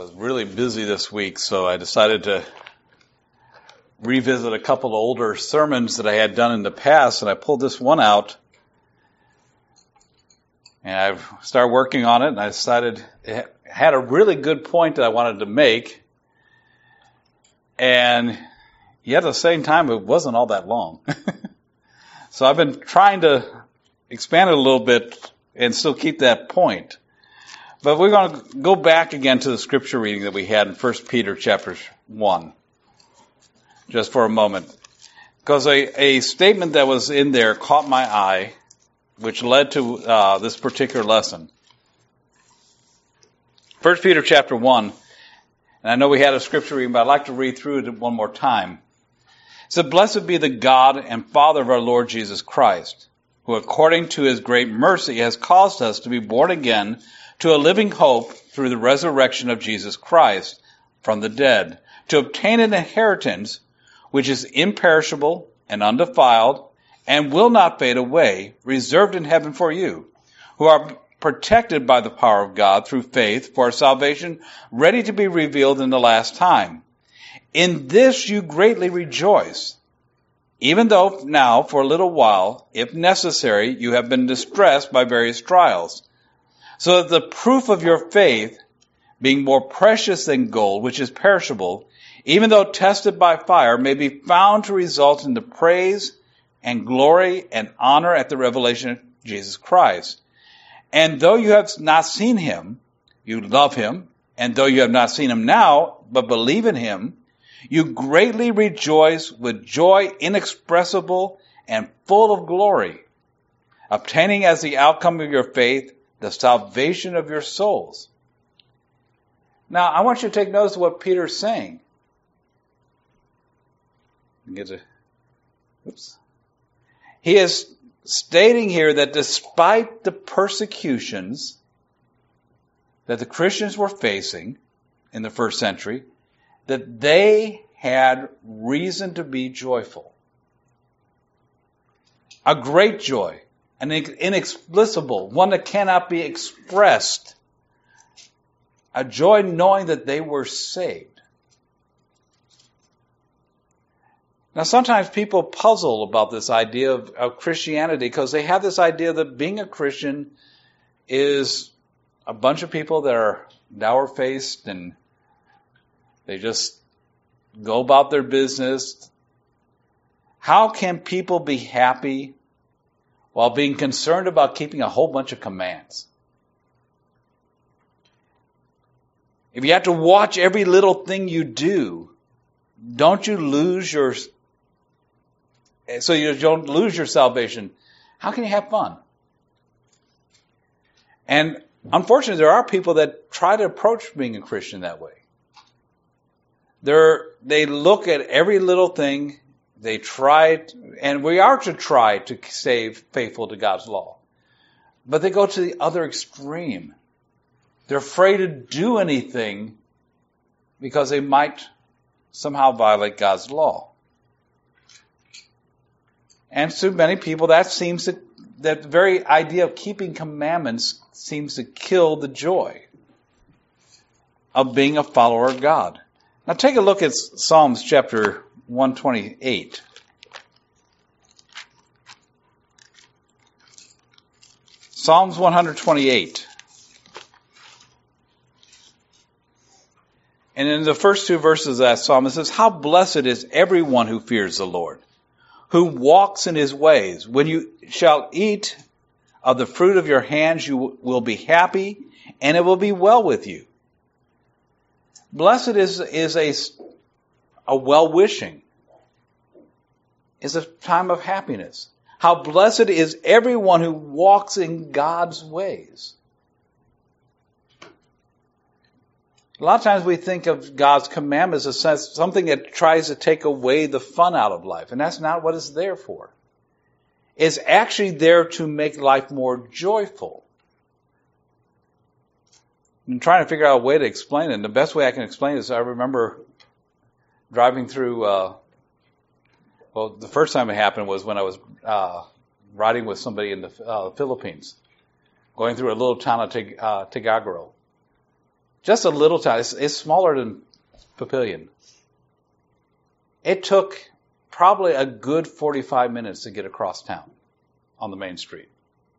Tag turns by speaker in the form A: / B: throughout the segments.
A: was really busy this week, so I decided to revisit a couple of older sermons that I had done in the past, and I pulled this one out, and I've started working on it, and I decided it had a really good point that I wanted to make, and yet at the same time, it wasn't all that long. So I've been trying to expand it a little bit and still keep that point. But we're going to go back again to the scripture reading that we had in 1 Peter chapter 1, just for a moment. Because a statement that was in there caught my eye, which led to this particular lesson. 1 Peter chapter 1, and I know we had a scripture reading, but I'd like to read through it one more time. It said, "Blessed be the God and Father of our Lord Jesus Christ, who according to his great mercy has caused us to be born again to a living hope through the resurrection of Jesus Christ from the dead, to obtain an inheritance which is imperishable and undefiled and will not fade away, reserved in heaven for you, who are protected by the power of God through faith for salvation, ready to be revealed in the last time. In this you greatly rejoice, even though now for a little while, if necessary, you have been distressed by various trials, so that the proof of your faith, being more precious than gold, which is perishable, even though tested by fire, may be found to result in the praise and glory and honor at the revelation of Jesus Christ. And though you have not seen him, you love him, and though you have not seen him now, but believe in him, you greatly rejoice with joy inexpressible and full of glory, obtaining as the outcome of your faith the salvation of your souls." Now, I want you to take notice of what Peter's saying. He is stating here that despite the persecutions that the Christians were facing in the first century, that they had reason to be joyful. A great joy. An inexplicable, one that cannot be expressed. A joy knowing that they were saved. Now sometimes people puzzle about this idea of Christianity because they have this idea that being a Christian is a bunch of people that are dour-faced and they just go about their business. How can people be happy while being concerned about keeping a whole bunch of commands? If you have to watch every little thing you do, don't you lose your salvation? How can you have fun? And unfortunately, there are people that try to approach being a Christian that way. They look at every little thing. They try, and we are to try to stay faithful to God's law. But they go to the other extreme. They're afraid to do anything because they might somehow violate God's law. And to many people, that very idea of keeping commandments seems to kill the joy of being a follower of God. Now take a look at Psalms chapter 128. Psalms 128. And in the first two verses of that psalm, it says, "How blessed is everyone who fears the Lord, who walks in his ways. When you shall eat of the fruit of your hands, you will be happy, and it will be well with you." Blessed is a well-wishing. Is a time of happiness. How blessed is everyone who walks in God's ways. A lot of times we think of God's commandments as something that tries to take away the fun out of life, and that's not what it's there for. It's actually there to make life more joyful. I'm trying to figure out a way to explain it, and the best way I can explain it is I remember driving through, the first time it happened was when I was riding with somebody in the Philippines, going through a little town of Tagagaro. Just a little town. It's smaller than Papillion. It took probably a good 45 minutes to get across town on the main street.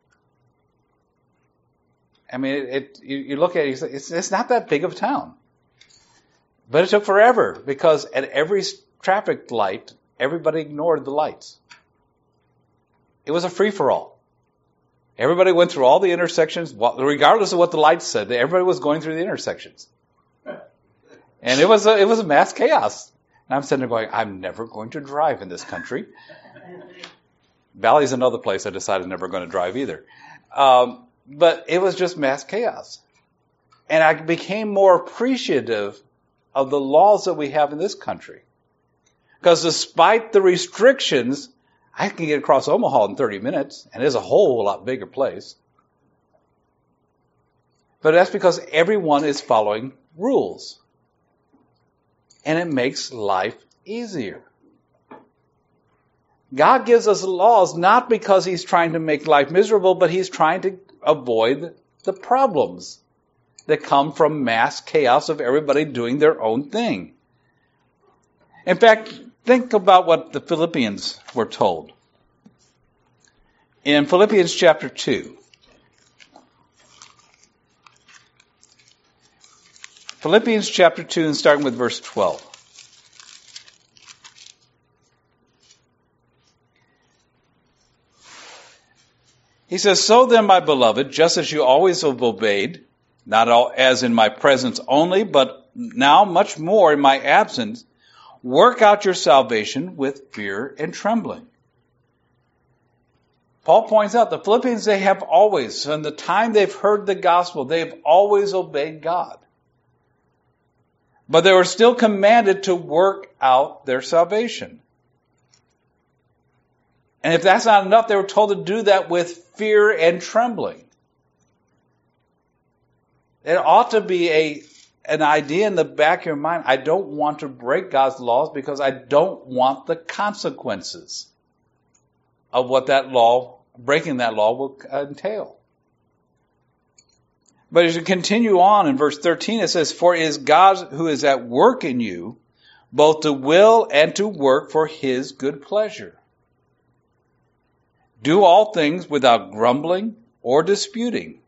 A: I mean, you look at it, you say, it's not that big of a town. But it took forever because at every traffic light, everybody ignored the lights. It was a free-for-all. Everybody went through all the intersections, regardless of what the lights said. Everybody was going through the intersections. And it was a mass chaos. And I'm sitting there going, I'm never going to drive in this country. Valley's another place I decided never going to drive either. But it was just mass chaos. And I became more appreciative of the laws that we have in this country. Because despite the restrictions, I can get across Omaha in 30 minutes, and it's a whole lot bigger place. But that's because everyone is following rules. And it makes life easier. God gives us laws not because He's trying to make life miserable, but He's trying to avoid the problems that come from mass chaos of everybody doing their own thing. In fact, think about what the Philippians were told. In Philippians chapter 2, Philippians chapter 2, and starting with verse 12. He says, "So then, my beloved, just as you always have obeyed, not as in my presence only, but now much more in my absence, work out your salvation with fear and trembling." Paul points out the Philippians, they have always, from the time they've heard the gospel, they've always obeyed God. But they were still commanded to work out their salvation. And if that's not enough, they were told to do that with fear and trembling. It ought to be an idea in the back of your mind. I don't want to break God's laws because I don't want the consequences of what breaking that law will entail. But as you continue on in verse 13, it says, "For it is God who is at work in you, both to will and to work for His good pleasure. Do all things without grumbling or disputing."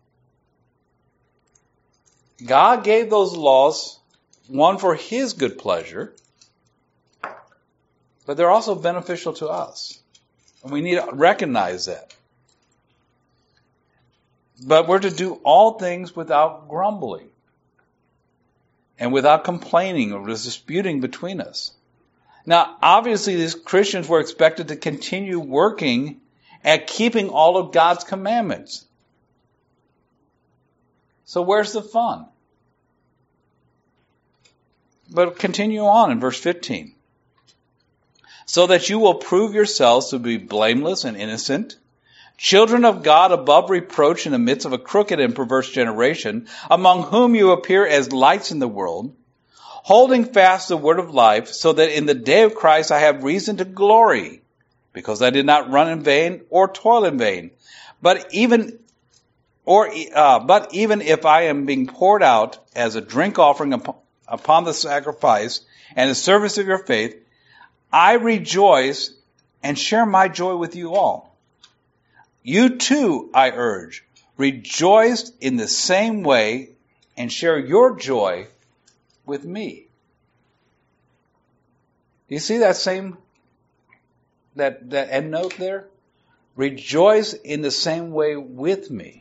A: God gave those laws, one for His good pleasure, but they're also beneficial to us. And we need to recognize that. But we're to do all things without grumbling and without complaining or disputing between us. Now, obviously, these Christians were expected to continue working at keeping all of God's commandments. So where's the fun? But continue on in verse 15. "So that you will prove yourselves to be blameless and innocent, children of God above reproach in the midst of a crooked and perverse generation, among whom you appear as lights in the world, holding fast the word of life, so that in the day of Christ I have reason to glory, because I did not run in vain or toil in vain. But even if I am being poured out as a drink offering upon the sacrifice and the service of your faith, I rejoice and share my joy with you all. You too, I urge, rejoice in the same way and share your joy with me." Do you see that end note there? Rejoice in the same way with me.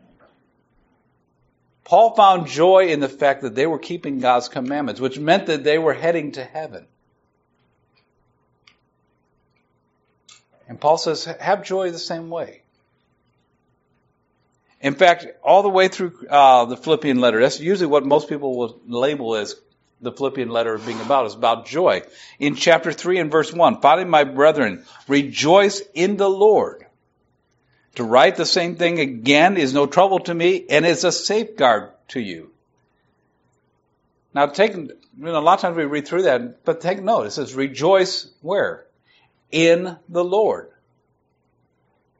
A: Paul found joy in the fact that they were keeping God's commandments, which meant that they were heading to heaven. And Paul says, have joy the same way. In fact, all the way through the Philippian letter, that's usually what most people will label as the Philippian letter being about, is about joy. In chapter 3 and verse 1, "Finally, my brethren, rejoice in the Lord. To write the same thing again is no trouble to me and is a safeguard to you." Now, a lot of times we read through that, but take note. It says, rejoice where? In the Lord.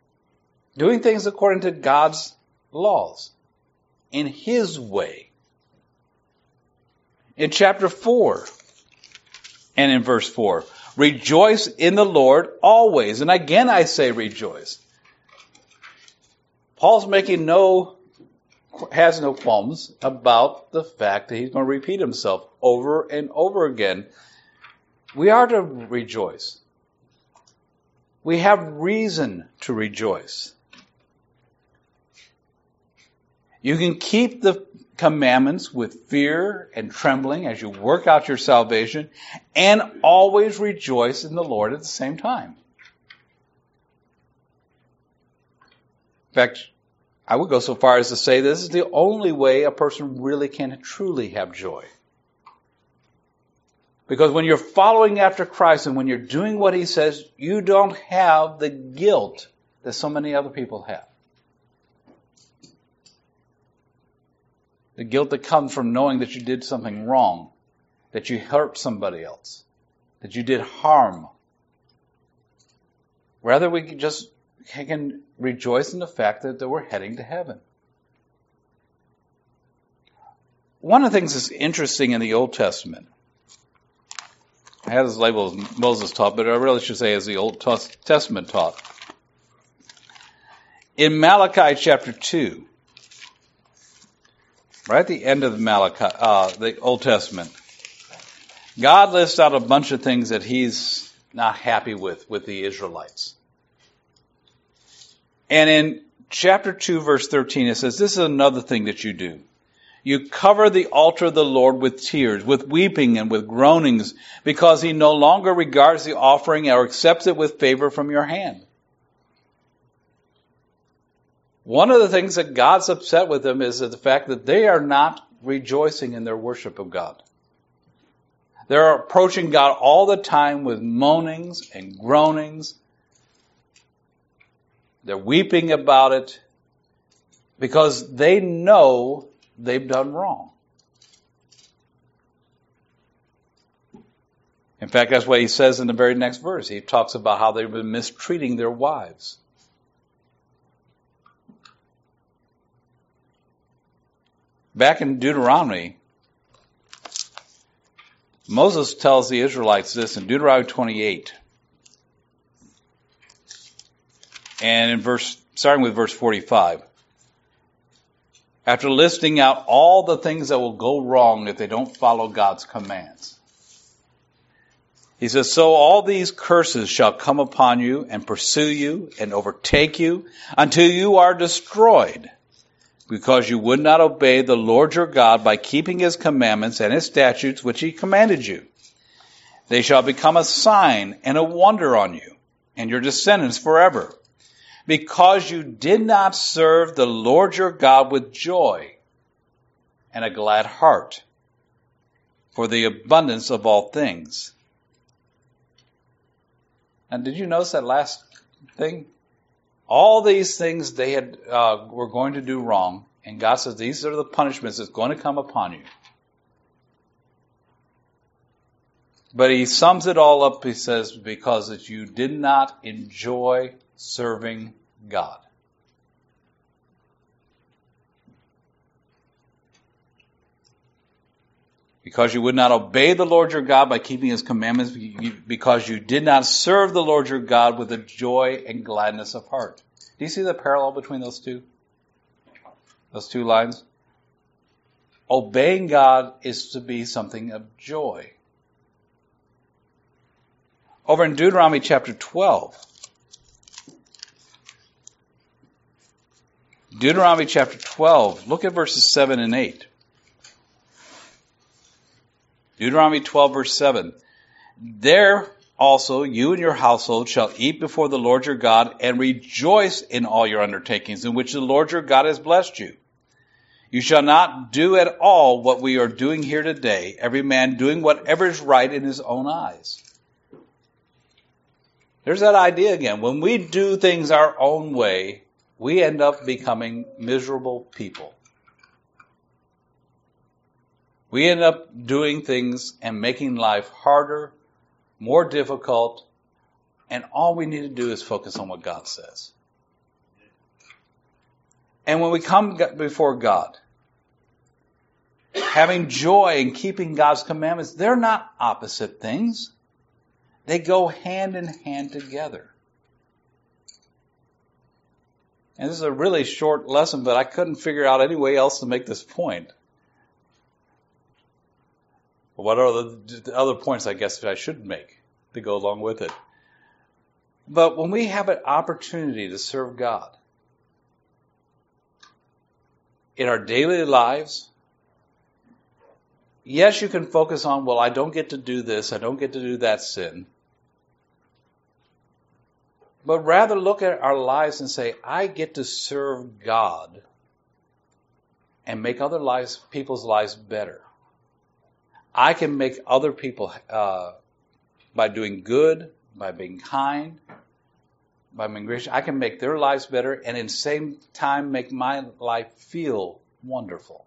A: Doing things according to God's laws, in His way. In chapter 4 and in verse 4, rejoice in the Lord always. And again I say rejoice. Paul's has no qualms about the fact that he's going to repeat himself over and over again. We are to rejoice. We have reason to rejoice. You can keep the commandments with fear and trembling as you work out your salvation, and always rejoice in the Lord at the same time. In fact, I would go so far as to say this is the only way a person really can truly have joy. Because when you're following after Christ and when you're doing what He says, you don't have the guilt that so many other people have. The guilt that comes from knowing that you did something wrong, that you hurt somebody else, that you did harm. Rather, we can rejoice in the fact that we're heading to heaven. One of the things that's interesting in the Old Testament, I had this label as Moses taught, but I really should say as the Old Testament taught. In Malachi chapter 2, right at the end of the Old Testament, God lists out a bunch of things that He's not happy with the Israelites. And in chapter 2, verse 13, it says, this is another thing that you do. You cover the altar of the Lord with tears, with weeping and with groanings, because He no longer regards the offering or accepts it with favor from your hand. One of the things that God's upset with them is the fact that they are not rejoicing in their worship of God. They're approaching God all the time with moanings and groanings. They're weeping about it because they know they've done wrong. In fact, that's what he says in the very next verse. He talks about how they've been mistreating their wives. Back in Deuteronomy, Moses tells the Israelites this in Deuteronomy 28. And starting with verse 45. After listing out all the things that will go wrong if they don't follow God's commands. He says, so all these curses shall come upon you and pursue you and overtake you until you are destroyed, because you would not obey the Lord your God by keeping His commandments and His statutes which He commanded you. They shall become a sign and a wonder on you and your descendants forever, because you did not serve the Lord your God with joy and a glad heart for the abundance of all things. And did you notice that last thing? All these things they had were going to do wrong, and God says these are the punishments that's going to come upon you. But He sums it all up, He says, because you did not enjoy serving God. Because you would not obey the Lord your God by keeping His commandments, because you did not serve the Lord your God with a joy and gladness of heart. Do you see the parallel between those two lines? Obeying God is to be something of joy. Over in Deuteronomy chapter 12, Deuteronomy chapter 12, look at verses 7 and 8. Deuteronomy 12, verse 7. There also you and your household shall eat before the Lord your God and rejoice in all your undertakings in which the Lord your God has blessed you. You shall not do at all what we are doing here today, every man doing whatever is right in his own eyes. There's that idea again. When we do things our own way, we end up becoming miserable people. We end up doing things and making life harder, more difficult, and all we need to do is focus on what God says. And when we come before God, having joy in keeping God's commandments, they're not opposite things. They go hand in hand together. And this is a really short lesson, but I couldn't figure out any way else to make this point. What are the other points, I guess, that I should make to go along with it? But when we have an opportunity to serve God in our daily lives, yes, you can focus on, well, I don't get to do this, I don't get to do that sin. But rather look at our lives and say, I get to serve God and make other people's lives better. I can make other people, by doing good, by being kind, by being gracious, I can make their lives better and at the same time make my life feel wonderful.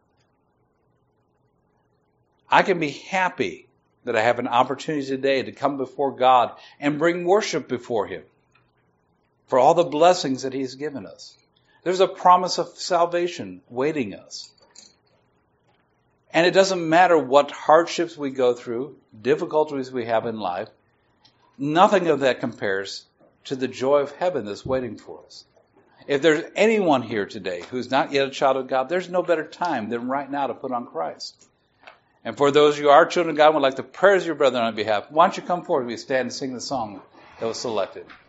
A: I can be happy that I have an opportunity today to come before God and bring worship before Him for all the blessings that He's given us. There's a promise of salvation waiting us. And it doesn't matter what hardships we go through, difficulties we have in life, nothing of that compares to the joy of heaven that's waiting for us. If there's anyone here today who's not yet a child of God, there's no better time than right now to put on Christ. And for those of you who are children of God and would like to pray as your brother on behalf, why don't you come forward as we stand and sing the song that was selected.